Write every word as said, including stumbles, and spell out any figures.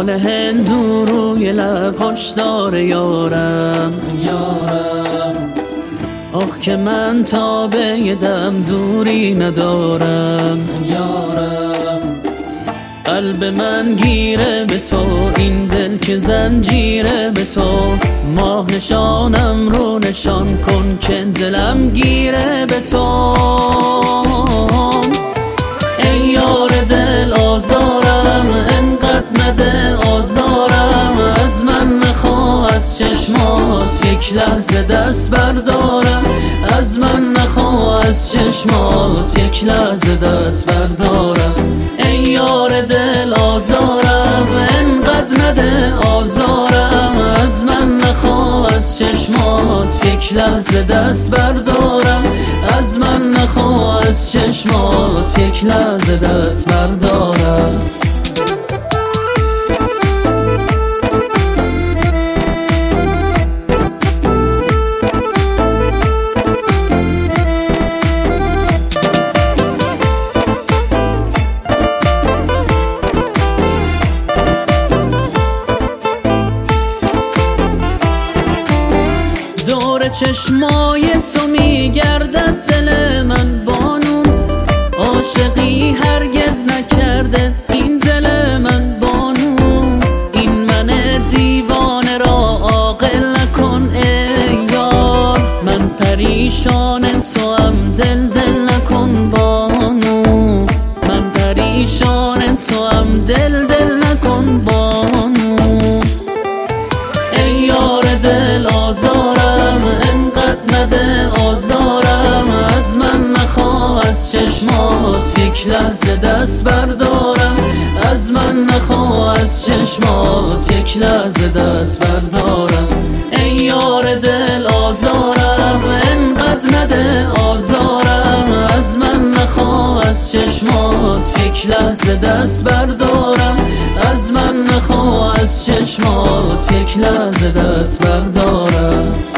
خال هندو روی لب‌هاش داره یارم یارم آخ که من تابه دم دوری ندارم یارم قلب من گیره به تو این دل که زنجیره به تو ماه نشانم رو نشان کن که دلم گیره به تو ای یار دل آزارم انقدر نده آزارم از من نخواه از چشمات یک لحظه دست بردارم از من نخواه از چشمات یک لحظه دست بردارم ای یار دل آزارم انقدر نده آزارم از من نخواه از چشمات یک لحظه دست بردارم از من نخواه از چشمات یک لحظه دست بردارم دور چشمای تو میگردد دل من بانون عاشقی هرگز نکرده این دل من بانون این من دیوانه را عاقل نکن ای یار من پریشان تو هم دل دل نکن بانو من پریشان تو هم دل دل نکن بانو ای یار دل آزارم انقدر نده آزارم از من نخواه از چشمات یک لحظه دست بردارم از من نخواه از چشمات یک لحظه دست بردارم ای یار دل آزارم انقدر نده آزارم از من نخواه از چشمات یک لحظه دست بردارم از من نخواه از چشمات یک لحظه دست بردارم